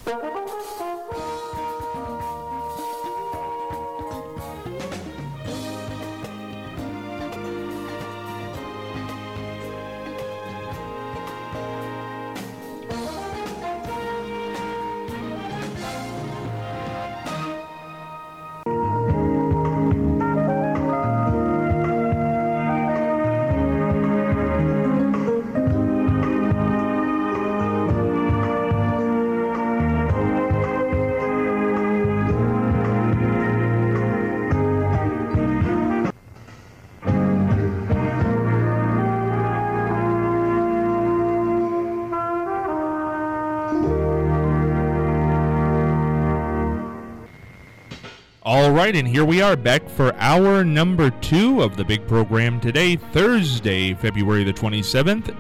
All right, and here we are back for hour number 2 of the big program today, Thursday, February the 27th,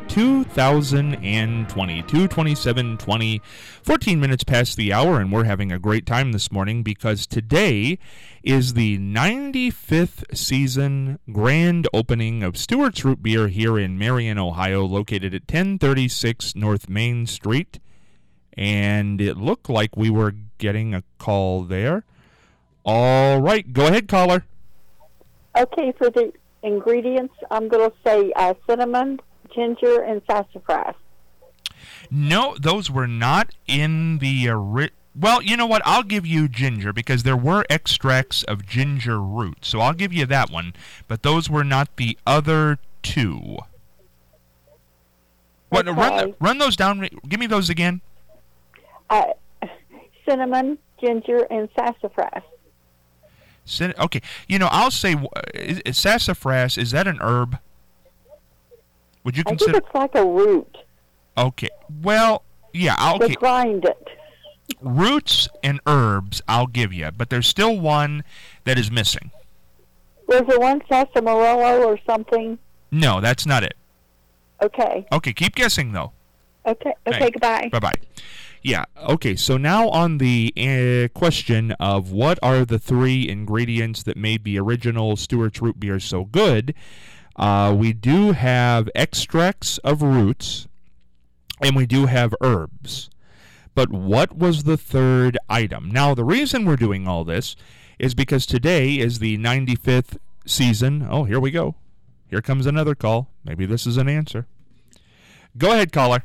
2020, 2/27/20, 14 minutes past the hour, and we're having a great time this morning because today is the 95th season grand opening of Stewart's Root Beer here in Marion, Ohio, located at 1036 North Main Street, and it looked like we were getting a call there. All right, go ahead, caller. Okay, for the ingredients, I'm going to say cinnamon, ginger, and sassafras. No, those were not in the well, you know what? I'll give you ginger because there were extracts of ginger root. So I'll give you that one, but those were not the other two. What? Okay. Run those down. Give me those again. Cinnamon, ginger, and sassafras. Okay, you know, I'll say sassafras. Is that an herb? Would you consider? I think it's like a root. Okay, well, yeah, okay. They grind it. Roots and herbs, I'll give you, but there's still one that is missing. Was there one sarsaparilla or something? No, that's not it. Okay. Okay, keep guessing though. Okay. Right. Goodbye. Bye-bye. Yeah, okay, so now on the question of what are the 3 ingredients that made the original Stewart's Root Beer so good, we do have extracts of roots, and we do have herbs. But what was the third item? Now, the reason we're doing all this is because today is the 95th season. Oh, here we go. Here comes another call. Maybe this is an answer. Go ahead, caller.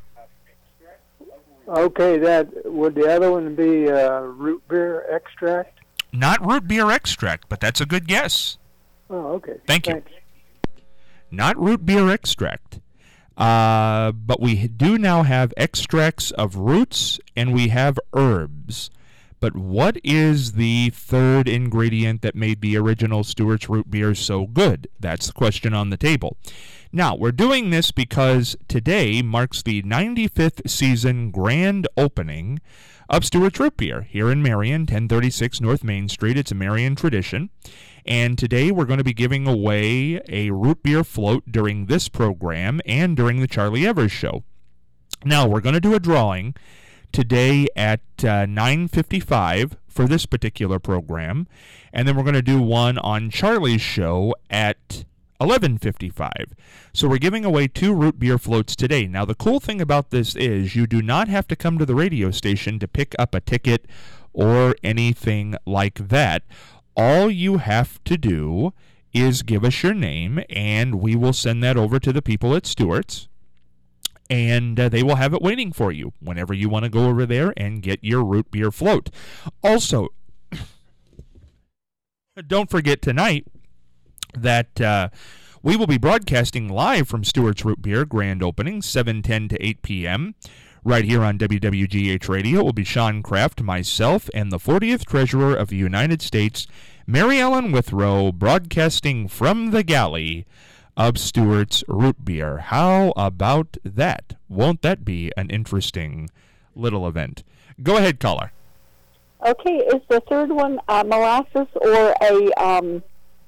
Okay, would the other one be root beer extract? Not root beer extract, but that's a good guess. Oh, okay. Thank you. Thanks. Not root beer extract, but we do now have extracts of roots and we have herbs. But what is the third ingredient that made the original Stewart's Root Beer so good? That's the question on the table. Now, we're doing this because today marks the 95th season grand opening of Stewart's Root Beer here in Marion, 1036 North Main Street. It's a Marion tradition. And today we're going to be giving away a root beer float during this program and during the Charlie Evers Show. Now, we're going to do a drawing today at 9:55 for this particular program, and then we're going to do one on Charlie's show at 11:55. So we're giving away 2 root beer floats today. Now, the cool thing about this is you do not have to come to the radio station to pick up a ticket or anything like that. All you have to do is give us your name, and we will send that over to the people at Stewart's, and they will have it waiting for you whenever you want to go over there and get your root beer float. Also, don't forget tonight that we will be broadcasting live from Stewart's Root Beer grand opening, 7:10 to 8 p.m., right here on WWGH Radio. It will be Sean Kraft, myself, and the 40th Treasurer of the United States, Mary Ellen Withrow, broadcasting from the galley of Stewart's Root Beer. How about that? Won't that be an interesting little event? Go ahead, caller. Okay, is the third one molasses or a,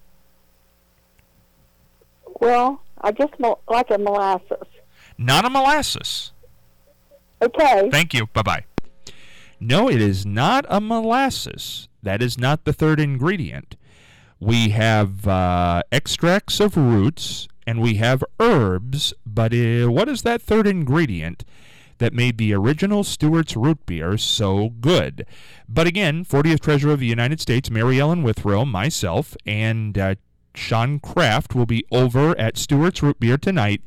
well, I guess like a molasses. Not a molasses. Okay. Thank you. Bye-bye. No, it is not a molasses. That is not the third ingredient. We have extracts of roots, and we have herbs, but what is that third ingredient that made the original Stewart's Root Beer so good. But again, 40th Treasurer of the United States, Mary Ellen Withrow, myself, and Sean Kraft will be over at Stewart's Root Beer tonight,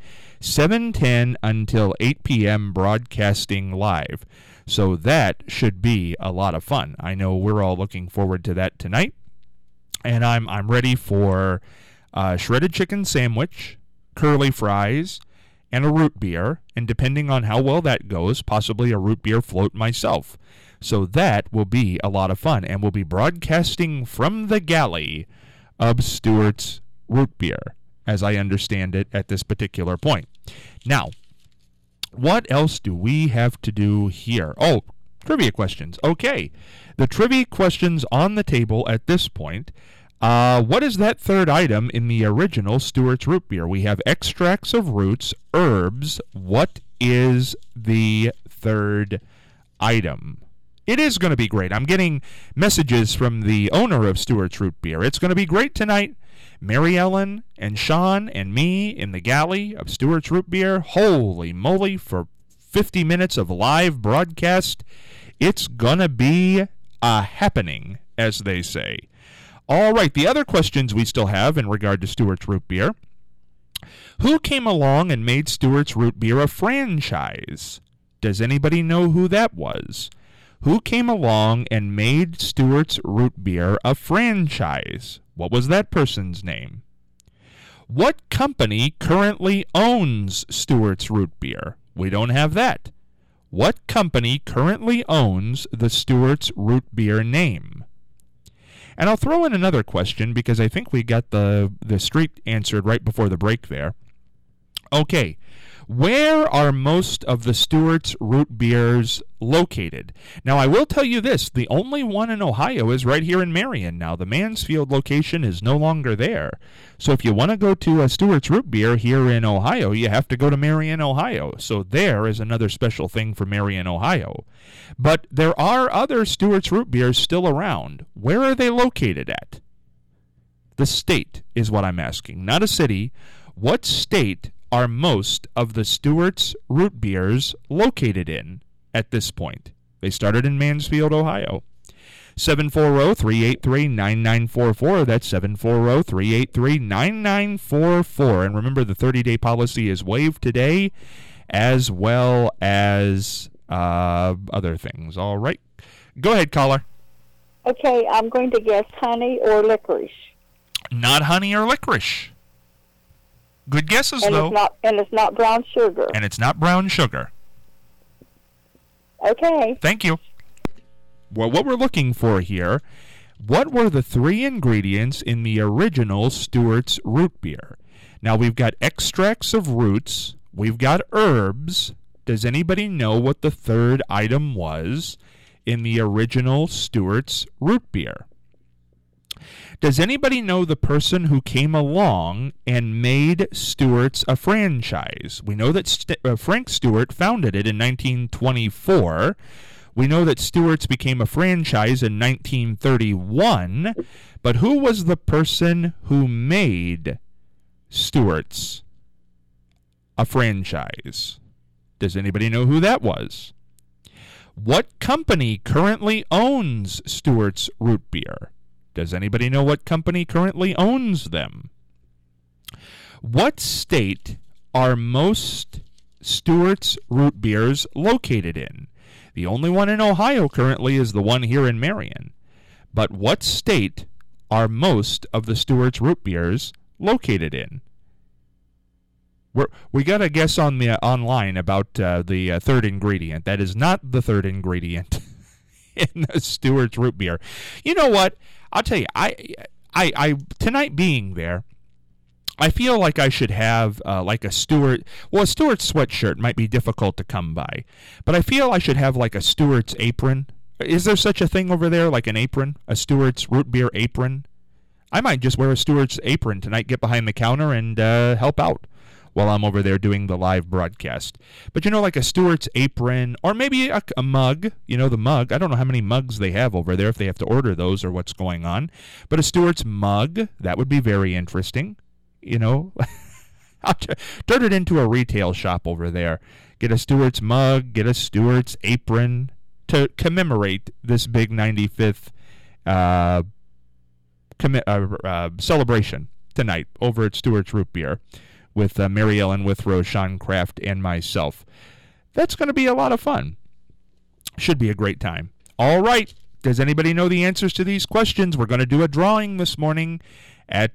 7:10 until 8 p.m. broadcasting live. So that should be a lot of fun. I know we're all looking forward to that tonight. And I'm ready for a shredded chicken sandwich, curly fries, and a root beer. And depending on how well that goes, possibly a root beer float myself. So that will be a lot of fun. And we'll be broadcasting from the galley of Stewart's Root Beer, as I understand it at this particular point. Now, what else do we have to do here? Oh, trivia questions. Okay. The trivia questions on the table at this point. What is that third item in the original Stewart's Root Beer? We have extracts of roots, herbs. What is the third item? It is going to be great. I'm getting messages from the owner of Stewart's Root Beer. It's going to be great tonight. Mary Ellen and Sean and me in the galley of Stewart's Root Beer. Holy moly, for 50 minutes of live broadcast. It's going to be a happening, as they say. All right, the other questions we still have in regard to Stewart's Root Beer. Who came along and made Stewart's Root Beer a franchise? Does anybody know who that was? Who came along and made Stewart's Root Beer a franchise? What was that person's name? What company currently owns Stewart's Root Beer? We don't have that. What company currently owns the Stewart's Root Beer name? And I'll throw in another question because I think we got the streak answered right before the break there. Okay, where are most of the Stewart's Root Beers located? Now, I will tell you this. The only one in Ohio is right here in Marion now. The Mansfield location is no longer there. So if you want to go to a Stewart's Root Beer here in Ohio, you have to go to Marion, Ohio. So there is another special thing for Marion, Ohio. But there are other Stewart's Root Beers still around. Where are they located at? The state is what I'm asking, not a city. What state are most of the Stewart's Root Beers located in at this point? They started in Mansfield, Ohio. 740-383-9944. That's 740-383-9944. And remember, the 30-day policy is waived today, as well as other things. All right. Go ahead, caller. Okay, I'm going to guess honey or licorice. Not honey or licorice. Good guesses, though. It's not brown sugar. And it's not brown sugar. Okay. Thank you. Well, what we're looking for here, what were the three ingredients in the original Stewart's Root Beer? Now, we've got extracts of roots. We've got herbs. Does anybody know what the third item was in the original Stewart's Root Beer? Does anybody know the person who came along and made Stewart's a franchise? We know that Frank Stewart founded it in 1924. We know that Stewart's became a franchise in 1931. But who was the person who made Stewart's a franchise? Does anybody know who that was? What company currently owns Stewart's Root Beer? Does anybody know what company currently owns them? What state are most Stewart's Root Beers located in? The only one in Ohio currently is the one here in Marion. But what state are most of the Stewart's Root Beers located in? We got a guess on the online about the third ingredient. That is not the third ingredient in the Stewart's Root Beer. You know what? I'll tell you, I tonight being there, I feel like I should have like a Stewart. Well, a Stewart's sweatshirt might be difficult to come by, but I feel I should have like a Stewart's apron. Is there such a thing over there, like an apron, a Stewart's Root Beer apron? I might just wear a Stewart's apron tonight, get behind the counter, and help out while I'm over there doing the live broadcast. But, you know, like a Stewart's apron, or maybe a mug, you know, the mug. I don't know how many mugs they have over there, if they have to order those or what's going on. But a Stewart's mug, that would be very interesting, you know. Turn it into a retail shop over there. Get a Stewart's mug, get a Stewart's apron to commemorate this big 95th celebration tonight over at Stewart's Root Beer with Mary Ellen Withrow, Sean Kraft, and myself. That's going to be a lot of fun. Should be a great time. All right. Does anybody know the answers to these questions? We're going to do a drawing this morning at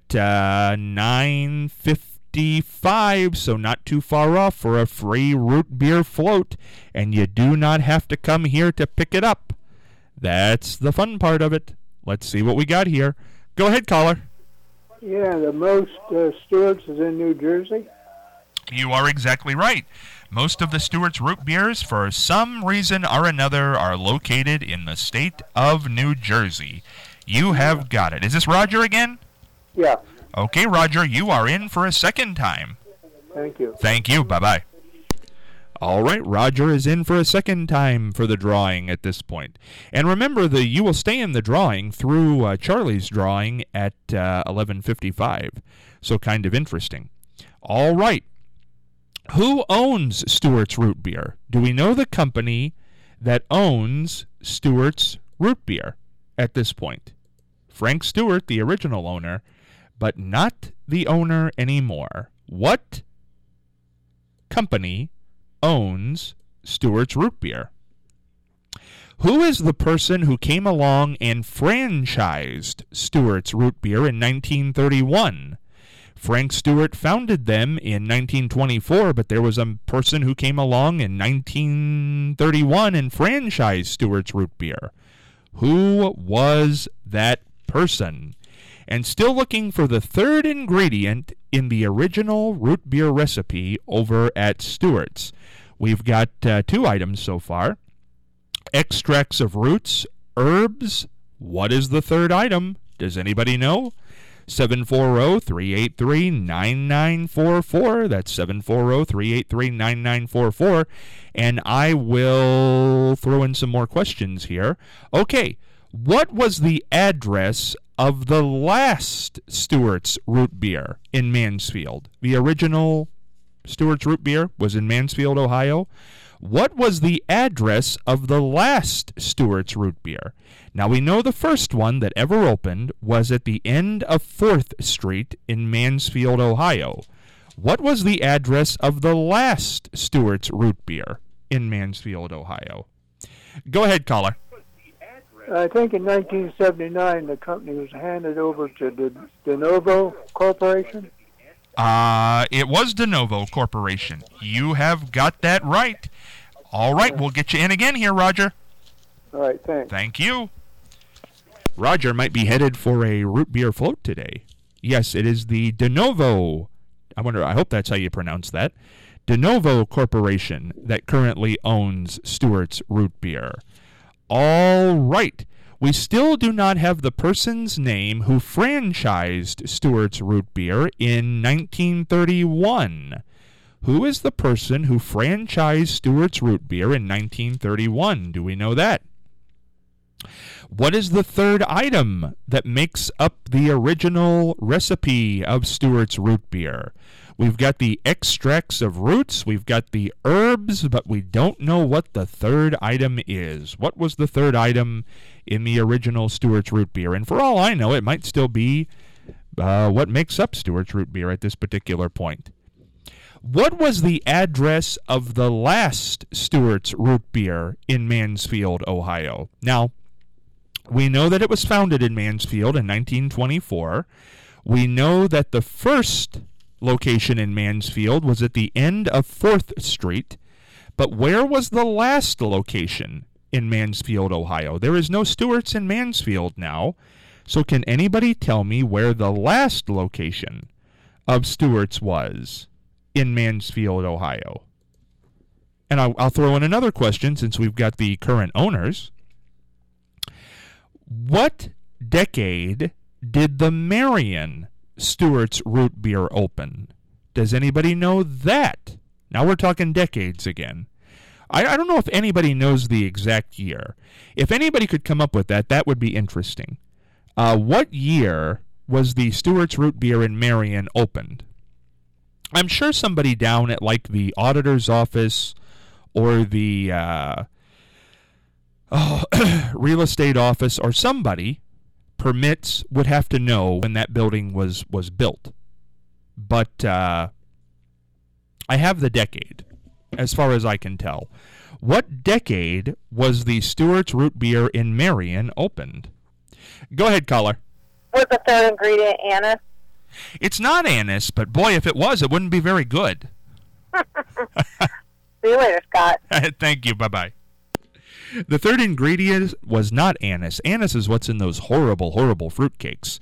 9:55, so not too far off for a free root beer float, and you do not have to come here to pick it up. That's the fun part of it. Let's see what we got here. Go ahead, caller. Yeah, the most Stewart's is in New Jersey. You are exactly right. Most of the Stewart's root beers, for some reason or another, are located in the state of New Jersey. You have got it. Is this Roger again? Yeah. Okay, Roger, you are in for a second time. Thank you. Thank you. Bye-bye. All right, Roger is in for a second time for the drawing at this point. And remember, you will stay in the drawing through Charlie's drawing at 11:55. So kind of interesting. All right. Who owns Stewart's Root Beer? Do we know the company that owns Stewart's Root Beer at this point? Frank Stewart, the original owner, but not the owner anymore. What company owns Stewart's Root Beer? Who is the person who came along and franchised Stewart's Root Beer in 1931? Frank Stewart founded them in 1924, but there was a person who came along in 1931 and franchised Stewart's Root Beer. Who was that person? And still looking for the third ingredient in the original root beer recipe over at Stewart's. We've got 2 items so far. Extracts of roots, herbs. What is the third item? Does anybody know? 740-383-9944. That's 740-383-9944. And I will throw in some more questions here. Okay, what was the address of the last Stewart's Root Beer in Mansfield? The original Stewart's Root Beer was in Mansfield, Ohio. What was the address of the last Stewart's Root Beer? Now, we know the first one that ever opened was at the end of 4th Street in Mansfield, Ohio. What was the address of the last Stewart's Root Beer in Mansfield, Ohio? Go ahead, caller. I think in 1979 the company was handed over to De Novo Corporation. It was De Novo Corporation. You have got that right. All right, we'll get you in again here, Roger. All right, thanks. Thank you. Roger might be headed for a root beer float today. Yes, it is the De Novo. I hope that's how you pronounce that. De Novo Corporation that currently owns Stewart's Root Beer. All right. We still do not have the person's name who franchised Stewart's Root Beer in 1931. Who is the person who franchised Stewart's Root Beer in 1931? Do we know that? What is the third item that makes up the original recipe of Stewart's Root Beer? We've got the extracts of roots, we've got the herbs, but we don't know what the third item is. What was the third item in the original Stewart's Root Beer? And for all I know, it might still be what makes up Stewart's Root Beer at this particular point. What was the address of the last Stewart's Root Beer in Mansfield, Ohio? Now, we know that it was founded in Mansfield in 1924. We know that the first location in Mansfield was at the end of 4th Street. But where was the last location in Mansfield, Ohio? There is no Stewart's in Mansfield now. So can anybody tell me where the last location of Stewart's was in Mansfield, Ohio? And I'll throw in another question since we've got the current owners. What decade did the Marion Stewart's Root Beer open? Does anybody know that? Now we're talking decades again. I don't know if anybody knows the exact year. If anybody could come up with that, that would be interesting. What year was the Stewart's Root Beer in Marion opened? I'm sure somebody down at like the auditor's office or the real estate office or somebody would have to know when that building was built. But I have the decade, as far as I can tell. What decade was the Stewart's Root Beer in Marion opened? Go ahead, caller. Was the third ingredient anise? It's not anise, but boy, if it was, it wouldn't be very good. See you later, Scott. Thank you. Bye-bye. The third ingredient was not anise. Anise is what's in those horrible, horrible fruitcakes.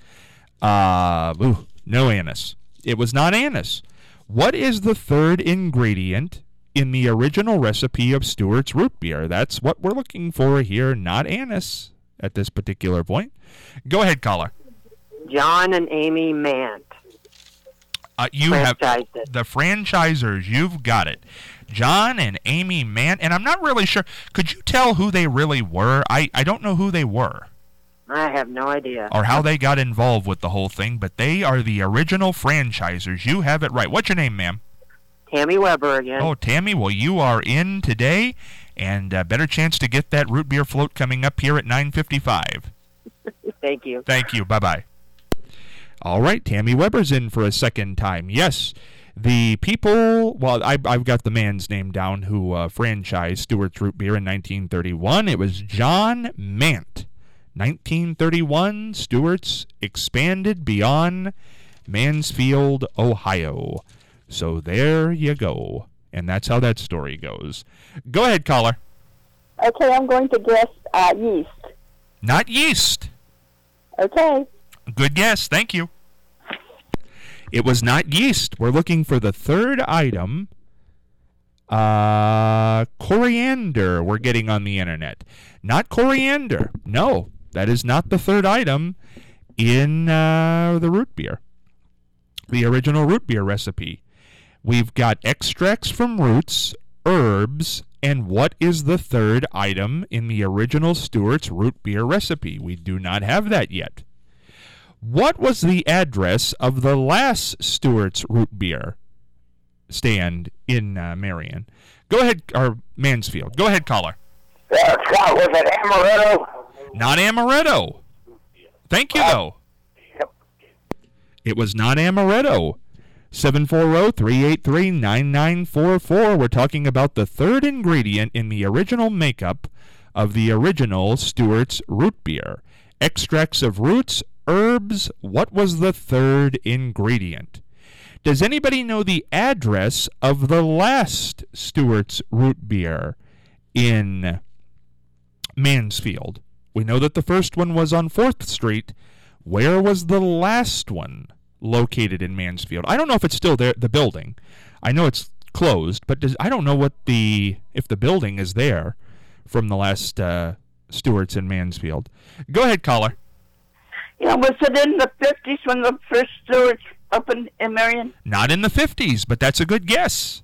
No anise. It was not anise. What is the third ingredient in the original recipe of Stewart's Root Beer? That's what we're looking for here, not anise at this particular point. Go ahead, caller. John and Amy Mant. You have the franchisers. You've got it. John and Amy Mant. And I'm not really sure. Could you tell who they really were? I don't know who they were. I have no idea. Or how they got involved with the whole thing, but they are the original franchisers. You have it right. What's your name, ma'am? Tammy Weber again. Oh, Tammy, well, you are in today, and better chance to get that root beer float coming up here at 9:55. Thank you. Thank you. Bye-bye. All right, Tammy Weber's in for a second time. Yes, the people, well, I've got the man's name down who franchised Stewart's Root Beer in 1931. It was John Mant. 1931, Stewart's expanded beyond Mansfield, Ohio. So there you go. And that's how that story goes. Go ahead, caller. Okay, I'm going to guess yeast. Not yeast. Okay. Good guess. Thank you. It was not yeast. We're looking for the third item. Coriander we're getting on the internet. Not coriander. No, that is not the third item in the root beer. The original root beer recipe. We've got extracts from roots, herbs, and what is the third item in the original Stewart's Root Beer recipe? We do not have that yet. What was the address of the last Stewart's Root Beer stand in Marion? Go ahead, or Mansfield. Go ahead, caller. Scott, was it Amaretto? Not Amaretto. Thank you, though. Yep. It was not Amaretto. 740-383-9944. We're talking about the third ingredient in the original makeup of the original Stewart's Root Beer. Extracts of roots, herbs. What was the third ingredient? Does anybody know the address of the last Stewart's Root Beer in Mansfield? We know that the first one was on 4th Street. Where was the last one located in Mansfield? I don't know if it's still there, the building. I know it's closed, but I don't know if the building is there from the last Stewart's in Mansfield. Go ahead, caller. Yeah, was it in the 50s when the first Stewart's opened in Marion? Not in the 50s, but that's a good guess.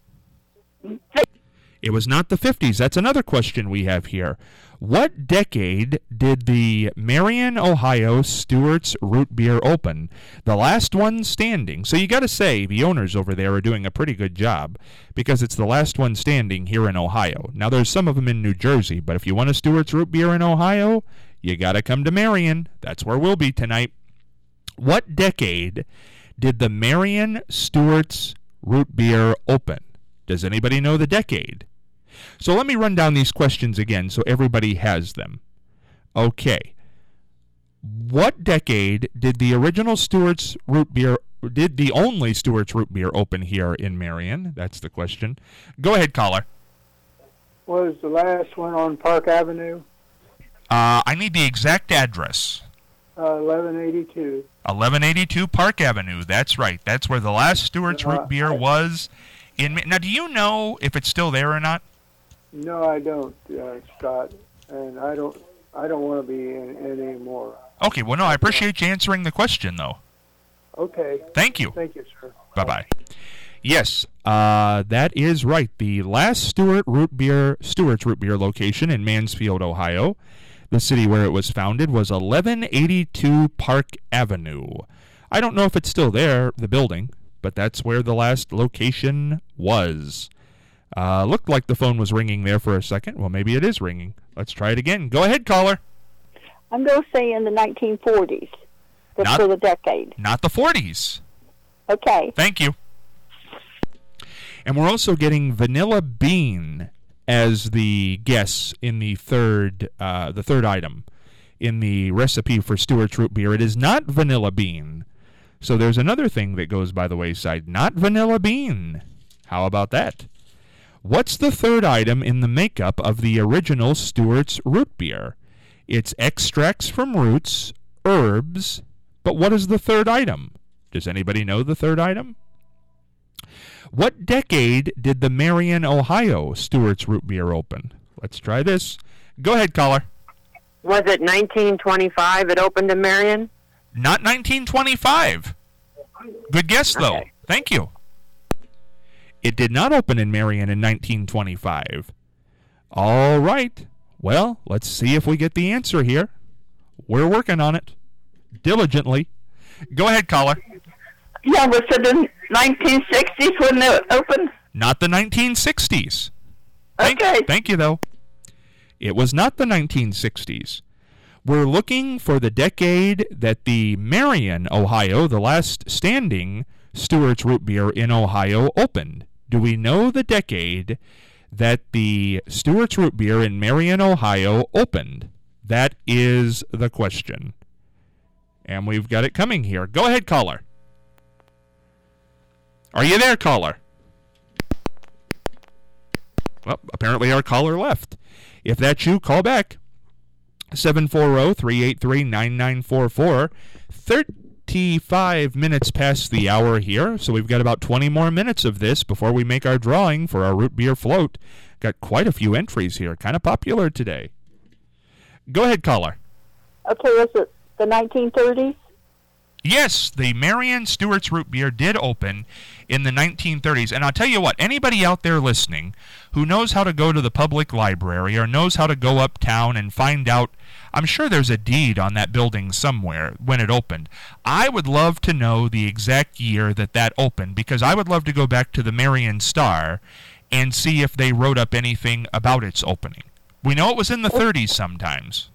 It was not the 50s. That's another question we have here. What decade did the Marion, Ohio Stewart's Root Beer open? The last one standing. So you got to say the owners over there are doing a pretty good job because it's the last one standing here in Ohio. Now there's some of them in New Jersey, but if you want a Stewart's Root Beer in Ohio, you got to come to Marion. That's where we'll be tonight. What decade did the Marion Stewart's Root Beer open? Does anybody know the decade? So let me run down these questions again so everybody has them. Okay. What decade did the original Stewart's Root Beer, did the only Stewart's Root Beer open here in Marion? That's the question. Go ahead, caller. Was the last one on Park Avenue? I need the exact address. 1182. 1182 Park Avenue. That's right. That's where the last Stewart's Root Beer was. Now, do you know if it's still there or not? No, I don't, Scott, and I don't want to be in anymore. Okay, well, no, I appreciate you answering the question, though. Okay. Thank you. Thank you, sir. Bye-bye. Yes, that is right. The last Stewart's Root Beer location in Mansfield, Ohio, the city where it was founded, was 1182 Park Avenue. I don't know if it's still there, the building, but that's where the last location was. Looked like the phone was ringing there for a second. Well, maybe it is ringing. Let's try it again. Go ahead, caller. I'm going to say in the 1940s. That's for the decade. Not the 40s. Okay. Thank you. And we're also getting vanilla bean as the guess in the third item in the recipe for Stewart's Root Beer. It is not vanilla bean. So there's another thing that goes by the wayside. Not vanilla bean. How about that? What's the third item in the makeup of the original Stewart's Root Beer? It's extracts from roots, herbs, but what is the third item? Does anybody know the third item? What decade did the Marion, Ohio Stewart's Root Beer open? Let's try this. Go ahead, caller. Was it 1925 it opened in Marion? Not 1925. Good guess, though. Okay. Thank you. It did not open in Marion in 1925. All right. Well, let's see if we get the answer here. We're working on it diligently. Go ahead, caller. Yeah, was it in 1960s when they opened? Not the 1960s. Okay. Thank you, though. It was not the 1960s. We're looking for the decade that the Marion, Ohio, the last standing Stewart's Root Beer in Ohio, opened. Do we know the decade that the Stewart's Root Beer in Marion, Ohio opened? That is the question. And we've got it coming here. Go ahead, caller. Are you there, caller? Well, apparently our caller left. If that's you, call back. 740-383-9944. 35 minutes past the hour here, so we've got about 20 more minutes of this before we make our drawing for our root beer float. Got quite a few entries here. Kind of popular today. Go ahead, caller. Okay, was it the 1930s? Yes, the Marion Stewart's Root Beer did open in the 1930s. And I'll tell you what, anybody out there listening who knows how to go to the public library or knows how to go uptown and find out, I'm sure there's a deed on that building somewhere when it opened. I would love to know the exact year that opened, because I would love to go back to the Marion Star and see if they wrote up anything about its opening. We know it was in the 30s sometimes.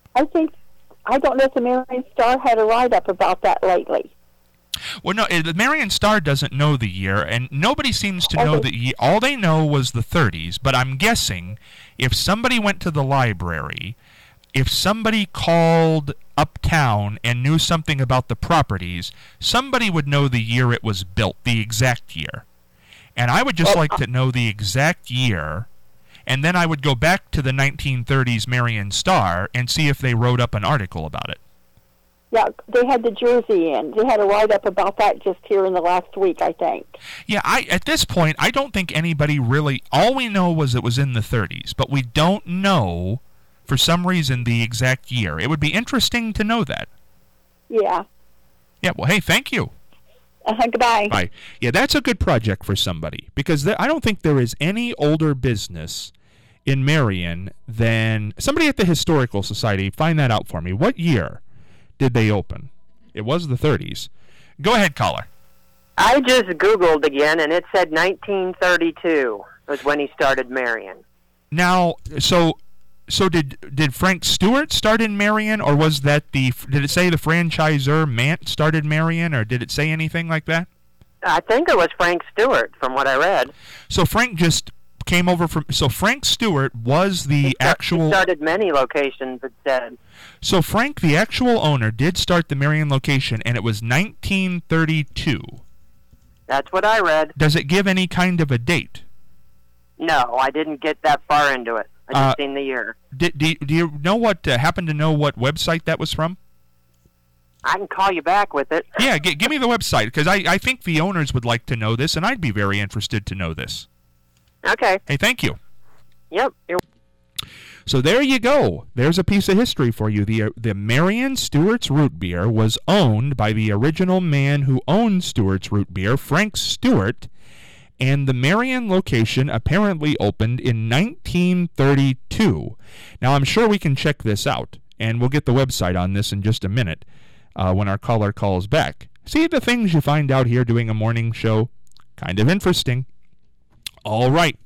I don't know if the Marion Star had a write-up about that lately. Well, no, the Marion Star doesn't know the year, and nobody seems to know the year. All they know was the 30s, but I'm guessing if somebody went to the library, if somebody called uptown and knew something about the properties, somebody would know the year it was built, the exact year. And I would just like to know the exact year, and then I would go back to the 1930s Marion Star and see if they wrote up an article about it. Yeah, they had the Jersey Inn. They had a write-up about that just here in the last week, I think. Yeah, at this point, I don't think anybody really... All we know was it was in the 30s, but we don't know, for some reason, the exact year. It would be interesting to know that. Yeah. Yeah, well, hey, thank you. Goodbye. Bye. Yeah, that's a good project for somebody, because I don't think there is any older business in Marion than... Somebody at the Historical Society, find that out for me. What year did they open? It was the 30s. Go ahead, caller. I just Googled again, and it said 1932 was when he started Marion. Now, so did Frank Stewart start in Marion, or was that did it say the franchisor Mant started Marion, or did it say anything like that? I think it was Frank Stewart, from what I read. So Frank just came over from... So Frank Stewart was the actual... He started many locations, it said. So Frank, the actual owner, did start the Marion location, and it was 1932. That's what I read. Does it give any kind of a date? No, I didn't get that far into it. I just seen the year. Do you know happen to know what website that was from? I can call you back with it. Yeah, give me the website, because I think the owners would like to know this, and I'd be very interested to know this. Okay. Hey, thank you. Yep. So there you go. There's a piece of history for you. The Marion Stewart's Root Beer was owned by the original man who owned Stewart's Root Beer, Frank Stewart, and the Marion location apparently opened in 1932. Now, I'm sure we can check this out, and we'll get the website on this in just a minute when our caller calls back. See the things you find out here doing a morning show? Kind of interesting. All right.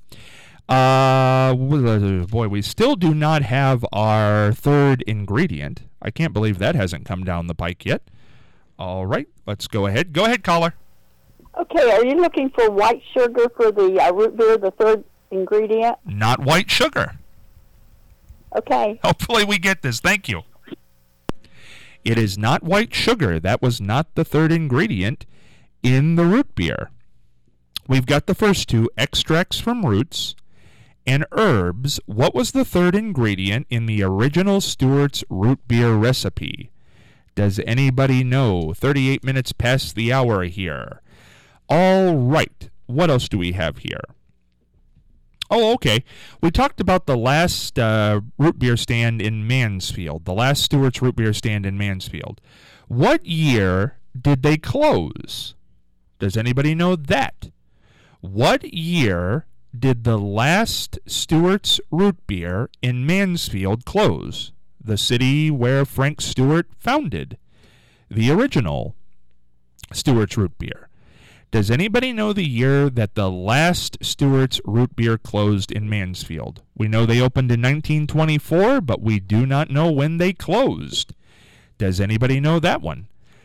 Boy, we still do not have our third ingredient. I can't believe that hasn't come down the pike yet. All right, let's go ahead. Go ahead, caller. Okay, are you looking for white sugar for the root beer, the third ingredient? Not white sugar. Okay. Hopefully we get this. Thank you. It is not white sugar. That was not the third ingredient in the root beer. We've got the first two, extracts from roots and herbs. What was the third ingredient in the original Stewart's root beer recipe? Does anybody know? 38 minutes past the hour here. All right. What else do we have here? Oh, okay. We talked about the last root beer stand in Mansfield, the last Stewart's root beer stand in Mansfield. What year did they close? Does anybody know that? What year did the last Stewart's root beer in Mansfield close? The city where Frank Stewart founded the original Stewart's root beer. Does anybody know the year that the last Stewart's root beer closed in Mansfield? We know they opened in 1924, but we do not know when they closed. Does anybody know that one?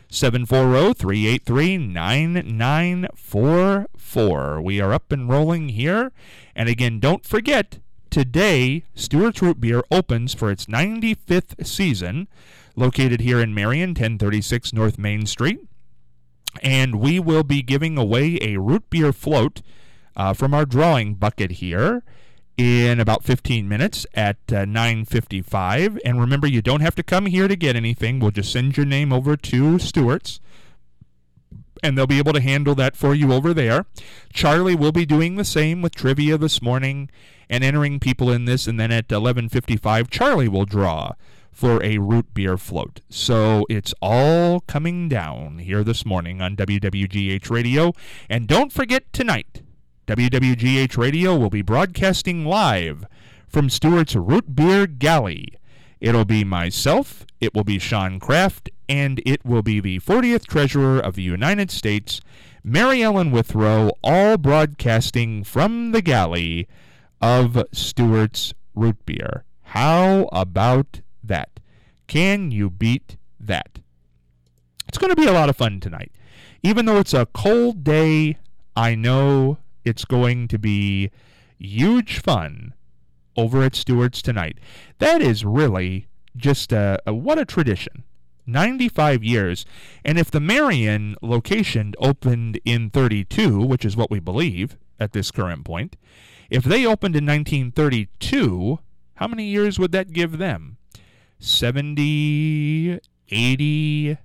740-383-9944. We are up and rolling here. And again, don't forget, today, Stewart's Root Beer opens for its 95th season, located here in Marion, 1036 North Main Street. And we will be giving away a root beer float from our drawing bucket here in about 15 minutes at 9:55. And remember, you don't have to come here to get anything. We'll just send your name over to Stewart's, and they'll be able to handle that for you over there. Charlie will be doing the same with trivia this morning and entering people in this. And then at 11:55, Charlie will draw for a root beer float. So it's all coming down here this morning on WWGH Radio. And don't forget tonight, WWGH Radio will be broadcasting live from Stewart's Root Beer Galley. It'll be myself, it will be Sean Kraft, and it will be the 40th Treasurer of the United States, Mary Ellen Withrow, all broadcasting from the galley of Stewart's Root Beer. How about that? Can you beat that? It's going to be a lot of fun tonight. Even though it's a cold day, I know it's going to be huge fun over at Stewart's tonight. That is really just what a tradition. 95 years. And if the Marion location opened in 32, which is what we believe at this current point, if they opened in 1932, how many years would that give them? 70, 80,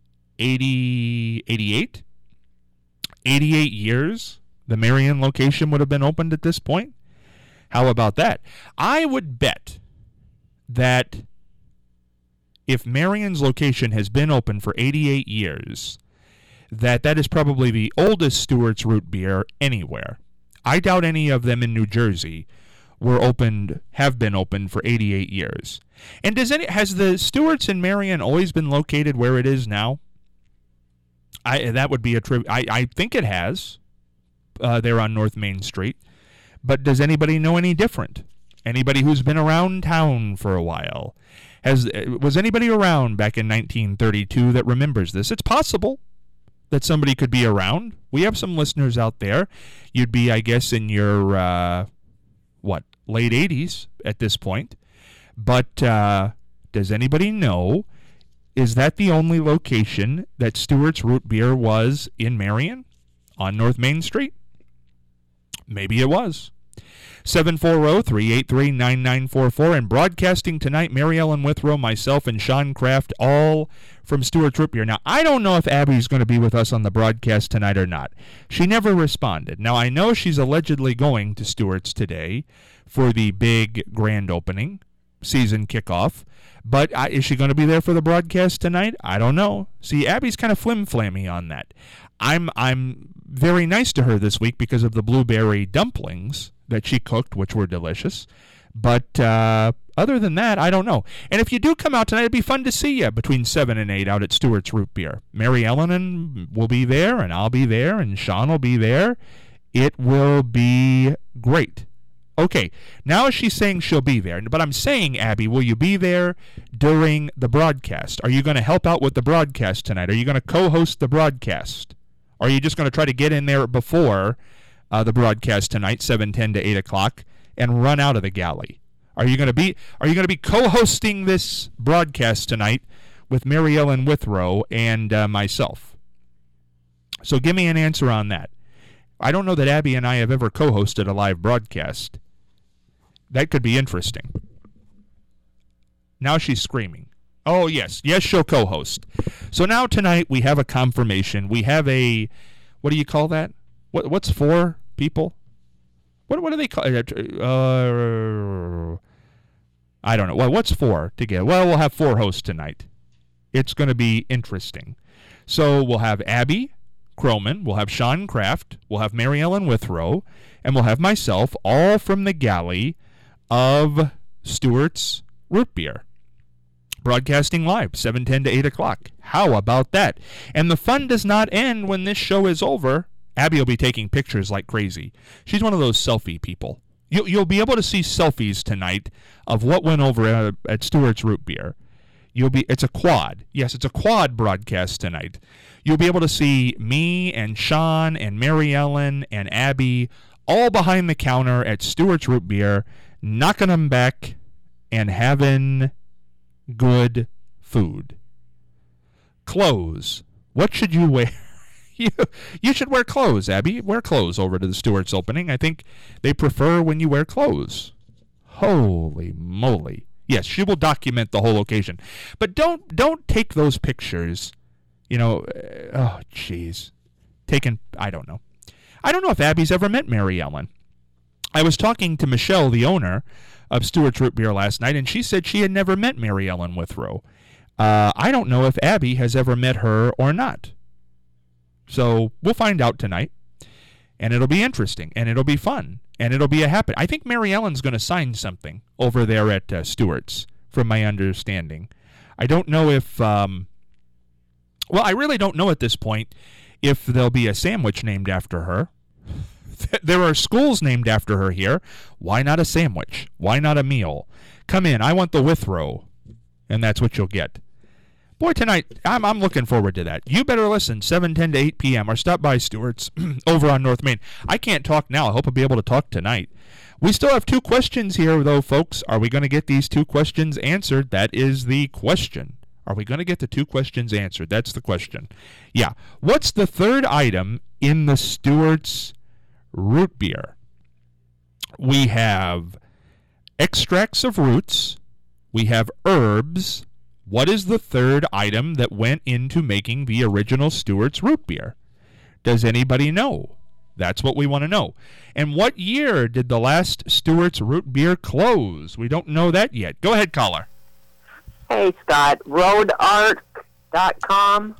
88? 88 years the Marion location would have been opened at this point? How about that? I would bet that if Marion's location has been open for 88 years, that is probably the oldest Stewart's root beer anywhere. I doubt any of them in New Jersey have been opened for 88 years. And has the Stewart's in Marion always been located where it is now? That would be a trivia. I think it has. There on North Main Street. But does anybody know any different? Anybody who's been around town for a while? Was anybody around back in 1932 that remembers this? It's possible that somebody could be around. We have some listeners out there. You'd be, I guess, in your late 80s at this point. But does anybody know, is that the only location that Stewart's Root Beer was in Marion on North Main Street? Maybe it was. 740-383-9944. And broadcasting tonight, Mary Ellen Withrow, myself, and Sean Kraft, all from Stewart's Root Beer. Now, I don't know if Abby's going to be with us on the broadcast tonight or not. She never responded. Now, I know she's allegedly going to Stewart's today for the big grand opening, season kickoff. But is she going to be there for the broadcast tonight? I don't know. See, Abby's kind of flim-flammy on that. I'm very nice to her this week because of the blueberry dumplings that she cooked, which were delicious. But other than that, I don't know. And if you do come out tonight, it'd be fun to see you between 7 and 8 out at Stewart's Root Beer. Mary Ellen will be there, and I'll be there, and Sean will be there. It will be great. Okay, now she's saying she'll be there. But I'm saying, Abby, will you be there during the broadcast? Are you going to help out with the broadcast tonight? Are you going to co-host the broadcast? Or are you just going to try to get in there before the broadcast tonight, 7:10 to 8 o'clock, and run out of the galley? Are you going to be co-hosting this broadcast tonight with Mary Ellen Withrow and myself? So give me an answer on that. I don't know that Abby and I have ever co-hosted a live broadcast. That could be interesting. Now she's screaming. Oh, yes, she'll co-host. So now tonight we have a confirmation. We have a, what do you call that? What's 4 people? What do they call it? I don't know. Well, what's 4 together? Well, we'll have 4 hosts tonight. It's going to be interesting. So we'll have Abby Croman, we'll have Sean Kraft, we'll have Mary Ellen Withrow, and we'll have myself, all from the galley of Stewart's Root Beer. Broadcasting live, 7:10 to 8 o'clock. How about that? And the fun does not end when this show is over. Abby will be taking pictures like crazy. She's one of those selfie people. You'll be able to see selfies tonight of what went over at Stewart's Root Beer. It's a quad. Yes, it's a quad broadcast tonight. You'll be able to see me and Sean and Mary Ellen and Abby all behind the counter at Stewart's Root Beer, knocking them back and having good food. Clothes. What should you wear? You should wear clothes, Abby. Wear clothes over to the Stewart's opening. I think they prefer when you wear clothes. Holy moly. Yes, she will document the whole occasion. But don't take those pictures, oh, jeez. I don't know. I don't know if Abby's ever met Mary Ellen. I was talking to Michelle, the owner of Stewart's Root Beer last night, and she said she had never met Mary Ellen Withrow. I don't know if Abby has ever met her or not. So we'll find out tonight, and it'll be interesting, and it'll be fun, and it'll be a happen. I think Mary Ellen's going to sign something over there at Stewart's, from my understanding. I don't know if, I really don't know at this point if there'll be a sandwich named after her. There are schools named after her here. Why not a sandwich? Why not a meal? Come in. I want the Withrow, and that's what you'll get. Boy, tonight, I'm looking forward to that. You better listen, 7:10 to 8 p.m., or stop by Stewart's over on North Main. I can't talk now. I hope I'll be able to talk tonight. We still have 2 questions here, though, folks. Are we going to get these 2 questions answered? That is the question. Are we going to get the 2 questions answered? That's the question. Yeah. What's the third item in the Stewart's Root Beer? We have extracts of roots. We have herbs. What is the third item that went into making the original Stewart's Root Beer? Does anybody know? That's what we want to know. And what year did the last Stewart's Root Beer close? We don't know that yet. Go ahead, caller. Hey, Scott. Roadarch.com.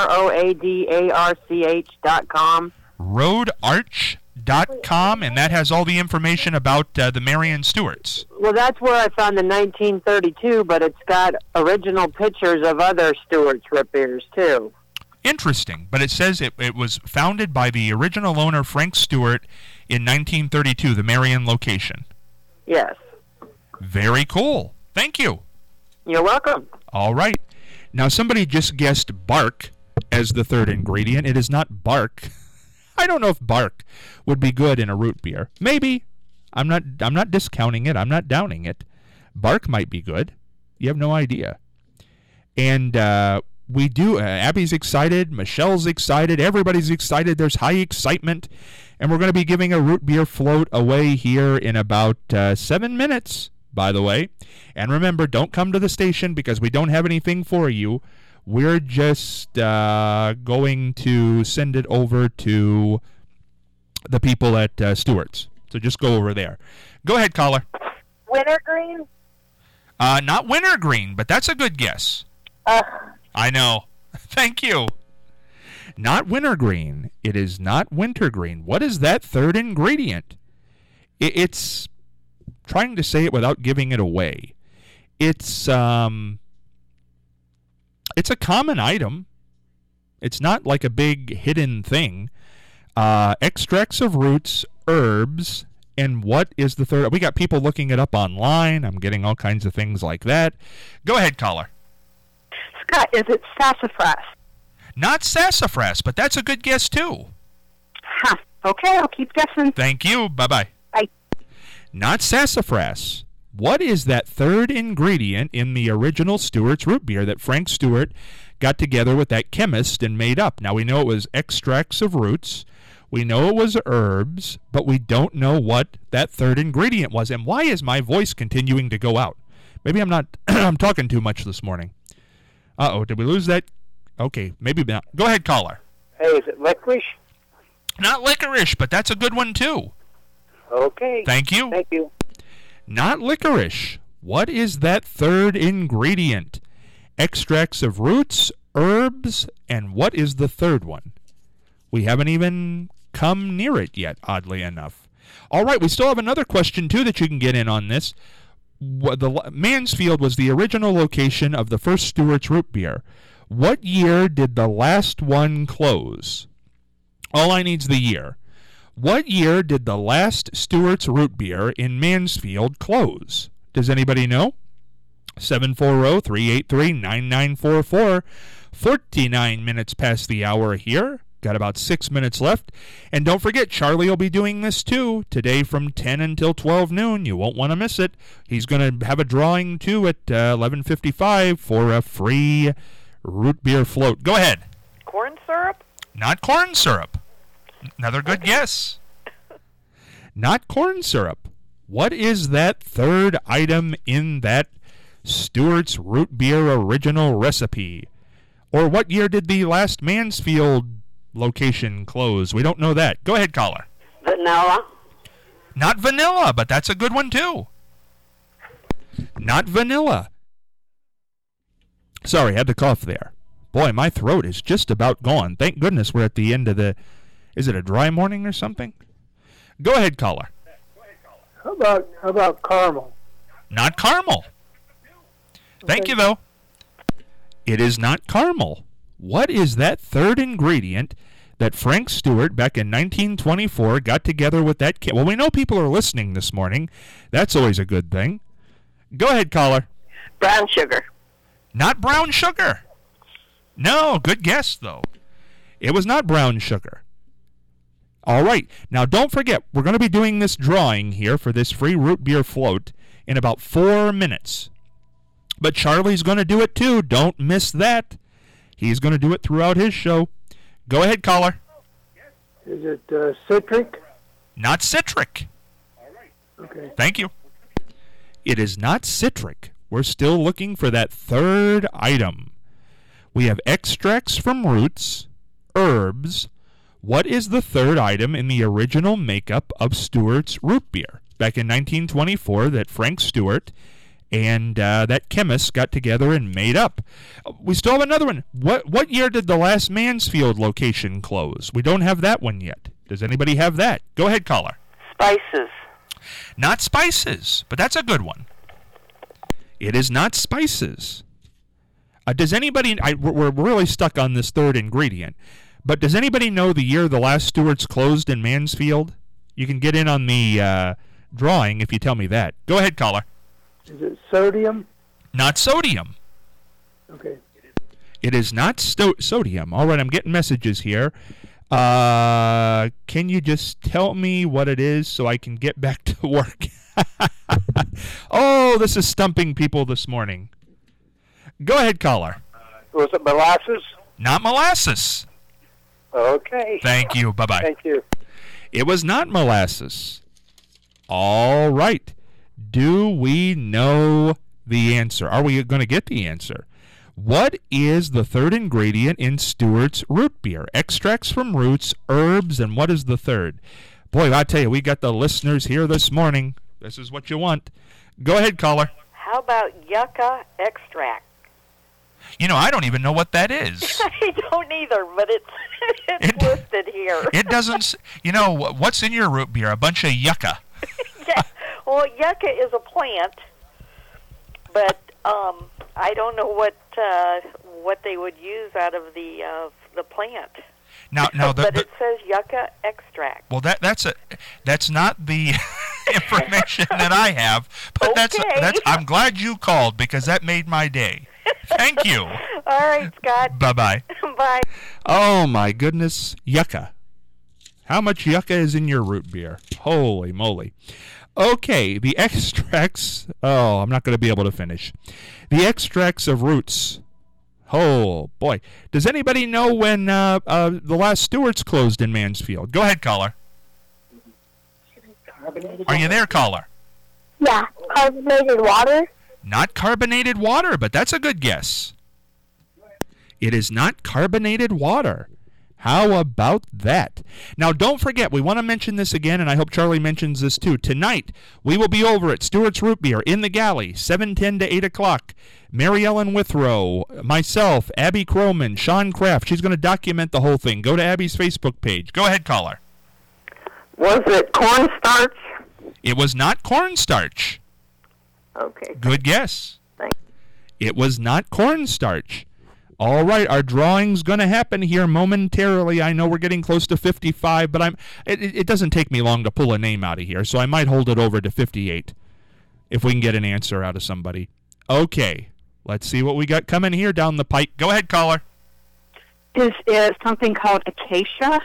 ROADARCH.com. Roadarch.com, and that has all the information about the Marion Stewart's. Well, that's where I found the 1932, but it's got original pictures of other Stewart's Root Beers, too. Interesting, but it says it was founded by the original owner, Frank Stewart, in 1932, the Marion location. Yes. Very cool. Thank you. You're welcome. All right. Now, somebody just guessed bark as the third ingredient. It is not bark. I don't know if bark would be good in a root beer. Maybe. I'm not discounting it. I'm not downing it. Bark might be good. You have no idea. And we do. Abby's excited. Michelle's excited. Everybody's excited. There's high excitement. And we're going to be giving a root beer float away here in about 7 minutes, by the way. And remember, don't come to the station because we don't have anything for you. We're just going to send it over to the people at Stewart's. So just go over there. Go ahead, caller. Wintergreen? Not wintergreen, but that's a good guess. I know. Thank you. Not wintergreen. It is not wintergreen. What is that third ingredient? It's trying to say it without giving it away. It's a common item. It's not like a big hidden thing. Extracts of roots, herbs, and what is the third? We got people looking it up online. I'm getting all kinds of things like that. Go ahead, caller. Scott, is it sassafras? Not sassafras, but that's a good guess, too. Huh. Okay, I'll keep guessing. Thank you. Bye-bye. Bye. Not sassafras. What is that third ingredient in the original Stewart's root beer that Frank Stewart got together with that chemist and made up? Now, we know it was extracts of roots. We know it was herbs, but we don't know what that third ingredient was. And why is my voice continuing to go out? Maybe I'm not I'm talking too much this morning. Uh-oh, did we lose that? Okay, maybe not. Go ahead, caller. Hey, is it licorice? Not licorice, but that's a good one, too. Okay. Thank you. Thank you. Not licorice. What is that third ingredient? Extracts of roots, herbs, and what is the third one? We haven't even come near it yet, oddly enough. All right, we still have another question, too, that you can get in on this. Mansfield was the original location of the first Stewart's root beer. What year did the last one close? All I need's the year. What year did the last Stewart's root beer in Mansfield close? Does anybody know? 740-383-9944. 49 minutes past the hour here. Got about 6 minutes left. And don't forget, Charlie will be doing this too today from 10 until 12 noon. You won't want to miss it. He's going to have a drawing too at 11:55 for a free root beer float. Go ahead. Corn syrup? Not corn syrup. Another good guess. Not corn syrup. What is that third item in that Stewart's root beer original recipe? Or what year did the last Mansfield location close? We don't know that. Go ahead, caller. Vanilla. Not vanilla, but that's a good one too. Not vanilla. Sorry, had to cough there. Boy, my throat is just about gone. Thank goodness we're at the end of the... Is it a dry morning or something? Go ahead, caller. How about caramel? Not caramel. Thank you, though. It is not caramel. What is that third ingredient that Frank Stewart, back in 1924, got together with that... Well, we know people are listening this morning. That's always a good thing. Go ahead, caller. Brown sugar. Not brown sugar. No, good guess, though. It was not brown sugar. All right. Now, don't forget, we're going to be doing this drawing here for this free root beer float in about 4 minutes. But Charlie's going to do it, too. Don't miss that. He's going to do it throughout his show. Go ahead, caller. Is it citric? Not citric. Okay. Thank you. It is not citric. We're still looking for that third item. We have extracts from roots, herbs. What is the third item in the original makeup of Stewart's root beer back in 1924 that Frank Stewart and that chemist got together and made up? We still have another one. What year did the last Mansfield location close? We don't have that one yet. Does anybody have that? Go ahead, caller. Spices. Not spices, but that's a good one. It is not spices. Does anybody... we're really stuck on this third ingredient. But does anybody know the year the last Stewart's closed in Mansfield? You can get in on the drawing if you tell me that. Go ahead, caller. Is it sodium? Not sodium. Okay. It is not sodium. All right, I'm getting messages here. Can you just tell me what it is so I can get back to work? Oh, this is stumping people this morning. Go ahead, caller. Was it molasses? Not molasses. Okay. Thank you. Bye-bye. Thank you. It was not molasses. All right. Do we know the answer? Are we going to get the answer? What is the third ingredient in Stewart's root beer? Extracts from roots, herbs, and what is the third? Boy, I tell you, we got the listeners here this morning. This is what you want. Go ahead, caller. How about yucca extract? You know, I don't even know what that is. I don't either, but it's listed here. It doesn't... You know, what's in your root beer? A bunch of yucca. Yeah. Well, Well, yucca is a plant, but I don't know what they would use out of the plant. Now, but it says yucca extract. well, that's not the information that I have. But Okay. that's. I'm glad you called because that made my day. Thank you. All right, Scott. Bye-bye. Bye. Oh my goodness, yucca. How much yucca is in your root beer? Holy moly. Okay, the extracts. Oh, I'm not going to be able to finish. The extracts of roots. Oh boy. Does anybody know when the last Stewart's closed in Mansfield? Go ahead, caller. Are you there, caller? Yeah, carbonated water. Not carbonated water, but that's a good guess. It is not carbonated water. How about that? Now, don't forget, we want to mention this again, and I hope Charlie mentions this too. Tonight, we will be over at Stewart's Root Beer in the Galley, 7:10 to 8 o'clock. Mary Ellen Withrow, myself, Abby Croman, Sean Kraft. She's going to document the whole thing. Go to Abby's Facebook page. Go ahead, caller. Was it cornstarch? It was not cornstarch. Okay. Good guess. Thanks. It was not cornstarch. All right, our drawing's going to happen here momentarily. I know we're getting close to 55, but it doesn't take me long to pull a name out of here, so I might hold it over to 58 if we can get an answer out of somebody. Okay, let's see what we got coming here down the pike. Go ahead, caller. Is something called acacia?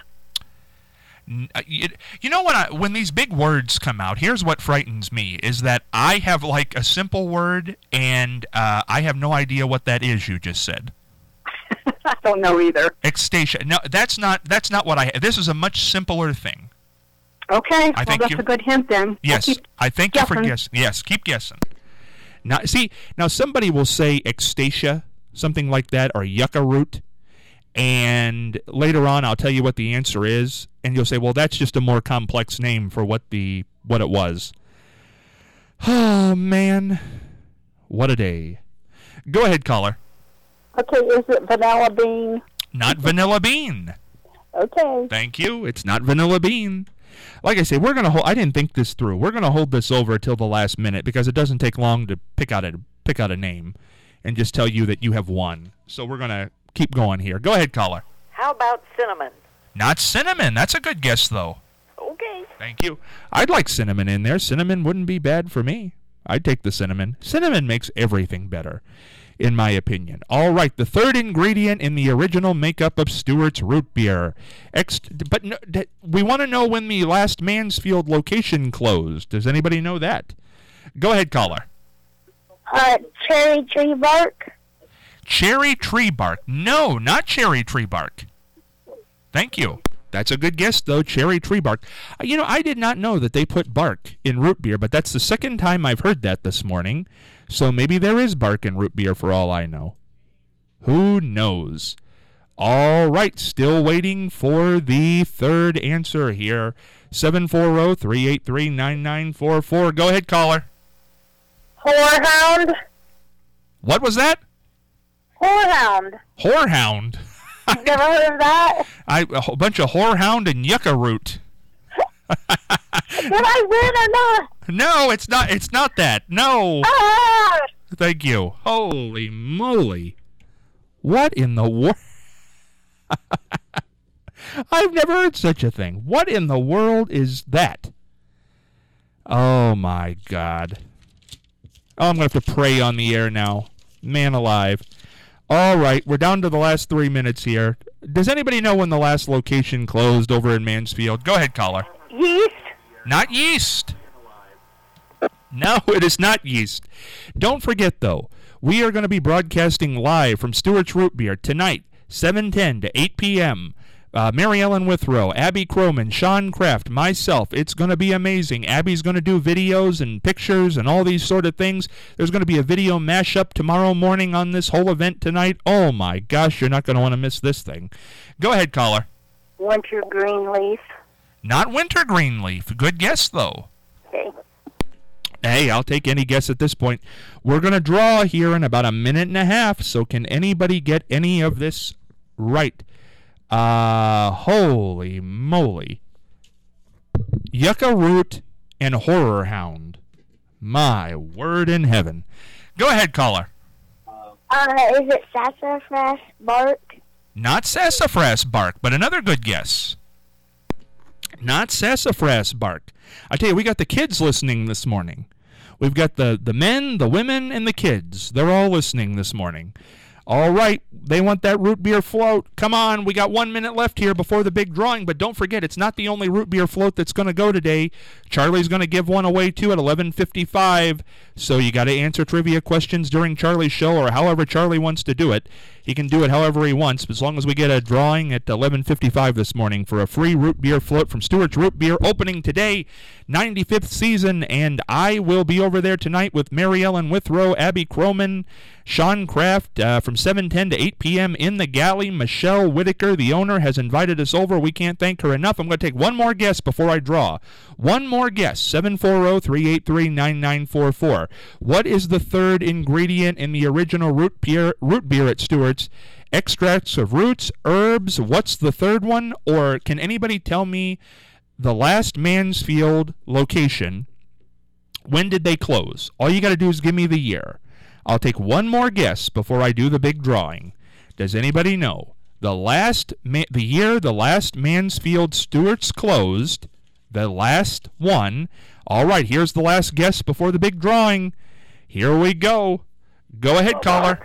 You know when these big words come out, here's what frightens me, is that I have like a simple word, and I have no idea what that is you just said. I don't know either. Ecstasia. No, that's not what I have. This is a much simpler thing. Okay, I think that's a good hint then. Yes, I thank you for guessing. guessing. Yes, keep guessing. Now somebody will say ecstasia, something like that, or yucca root, and later on I'll tell you what the answer is, and you'll say, well, that's just a more complex name for what it was. Oh, man. What a day. Go ahead, caller. Okay, is it vanilla bean? Not vanilla bean. Okay. Thank you. It's not vanilla bean. Like I say, we're going to hold. I didn't think this through. We're going to hold this over till the last minute because it doesn't take long to pick out a name and just tell you that you have won. So we're going to keep going here. Go ahead, caller. How about cinnamon? Not cinnamon. That's a good guess, though. Okay. Thank you. I'd like cinnamon in there. Cinnamon wouldn't be bad for me. I'd take the cinnamon. Cinnamon makes everything better, in my opinion. All right, the third ingredient in the original makeup of Stewart's Root Beer. We want to know when the last Mansfield location closed. Does anybody know that? Go ahead, caller. Cherry tree bark. Cherry tree bark. No, not cherry tree bark. Thank you. That's a good guess, though, cherry tree bark. I did not know that they put bark in root beer, but that's the second time I've heard that this morning. So maybe there is bark in root beer for all I know. Who knows? All right, still waiting for the third answer here. 740-383-9944. Go ahead, caller. Whorehound. What was that? Whorehound. Whorehound. Never heard of that? A whole bunch of whorehound and yucca root. Did I win or not? No, it's not. It's not that. No. Ah! Thank you. Holy moly! What in the world? I've never heard such a thing. What in the world is that? Oh my God! Oh, I'm gonna have to pray on the air now. Man alive! All right, we're down to the last 3 minutes here. Does anybody know when the last location closed over in Mansfield? Go ahead, caller. Yeast. Not yeast. No, it is not yeast. Don't forget, though, we are going to be broadcasting live from Stewart's Root Beer tonight, 7:10 to 8 p.m. Mary Ellen Withrow, Abby Croman, Sean Kraft, myself. It's going to be amazing. Abby's going to do videos and pictures and all these sort of things. There's going to be a video mashup tomorrow morning on this whole event tonight. Oh, my gosh, you're not going to want to miss this thing. Go ahead, caller. Winter green leaf. Not wintergreen leaf. Good guess, though. Okay. Hey, I'll take any guess at this point. We're going to draw here in about a minute and a half, so can anybody get any of this right? Holy moly. Yucca root and horror hound. My word in heaven. Go ahead, caller. Is it sassafras bark? Not sassafras bark, but another good guess. Not sassafras bark. I tell you, we got the kids listening this morning. We've got the men, the women, and the kids. They're all listening this morning. All right, they want that root beer float. Come on, we got 1 minute left here before the big drawing, but don't forget, it's not the only root beer float that's going to go today. Charlie's going to give one away, too, at 11:55, so you got to answer trivia questions during Charlie's show or however Charlie wants to do it. He can do it however he wants, as long as we get a drawing at 11:55 this morning for a free root beer float from Stewart's Root Beer, opening today, 95th season, and I will be over there tonight with Mary Ellen Withrow, Abby Croman, Sean Kraft from 7:10 to 8 p.m. in the galley. Michelle Whitaker, the owner, has invited us over. We can't thank her enough. I'm going to take one more guess before I draw. One more guess, 740-383-9944. What is the third ingredient in the original root beer at Stewart's? Extracts of roots, herbs, what's the third one? Or can anybody tell me the last Mansfield location, when did they close? All you got to do is give me the year. I'll take one more guess before I do the big drawing. Does anybody know the year the last Mansfield Stewart's closed? The last one. All right, here's the last guess before the big drawing. Here we go. Go ahead, caller.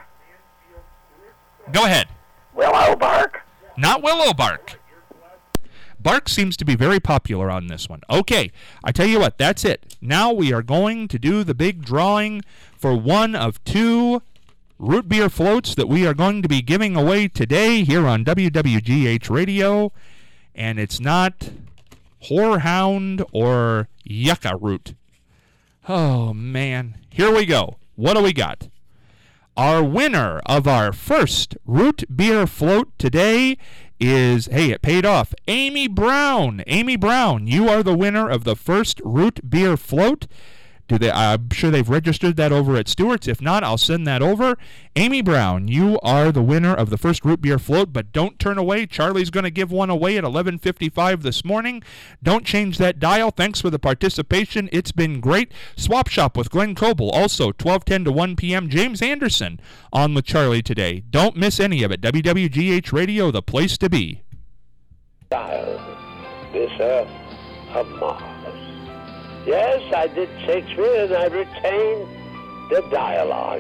Go ahead. Willow bark. Not willow bark. Bark seems to be very popular on this one. Okay, I tell you what, that's it. Now we are going to do the big drawing for one of two root beer floats that we are going to be giving away today here on WWGH Radio. And it's not Whorehound or Yucca Root. Oh, man. Here we go. What do we got? Our winner of our first root beer float today is, hey, it paid off, Amy Brown. Amy Brown, you are the winner of the first root beer float. I'm sure they've registered that over at Stewart's. If not, I'll send that over. Amy Brown, you are the winner of the first root beer float, but don't turn away. Charlie's going to give one away at 11:55 this morning. Don't change that dial. Thanks for the participation. It's been great. Swap Shop with Glenn Coble, also 12:10 to 1 p.m. James Anderson on with Charlie today. Don't miss any of it. WWGH Radio, the place to be. Dial this earth of Mars. Yes, I did Shakespeare, and I retained the dialogue.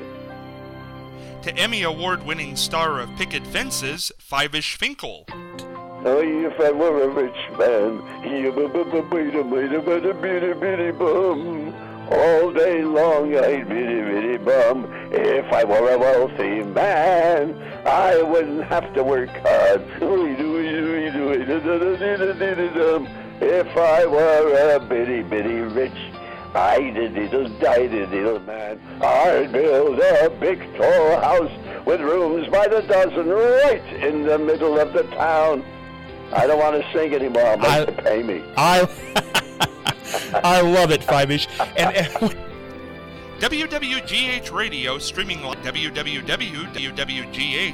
To Emmy Award-winning star of Picket Fences, Five-ish Finkel. Oh, if I were a rich man, bum. All day long I'd bitty bum. If I were a wealthy man, I wouldn't have to work hard. If I were a bitty rich, man, I'd build a big tall house with rooms by the dozen right in the middle of the town. I don't want to sing anymore. I'm going to pay me. I love it, Five-ish. And WWGH Radio, streaming live, www.wwgh.com.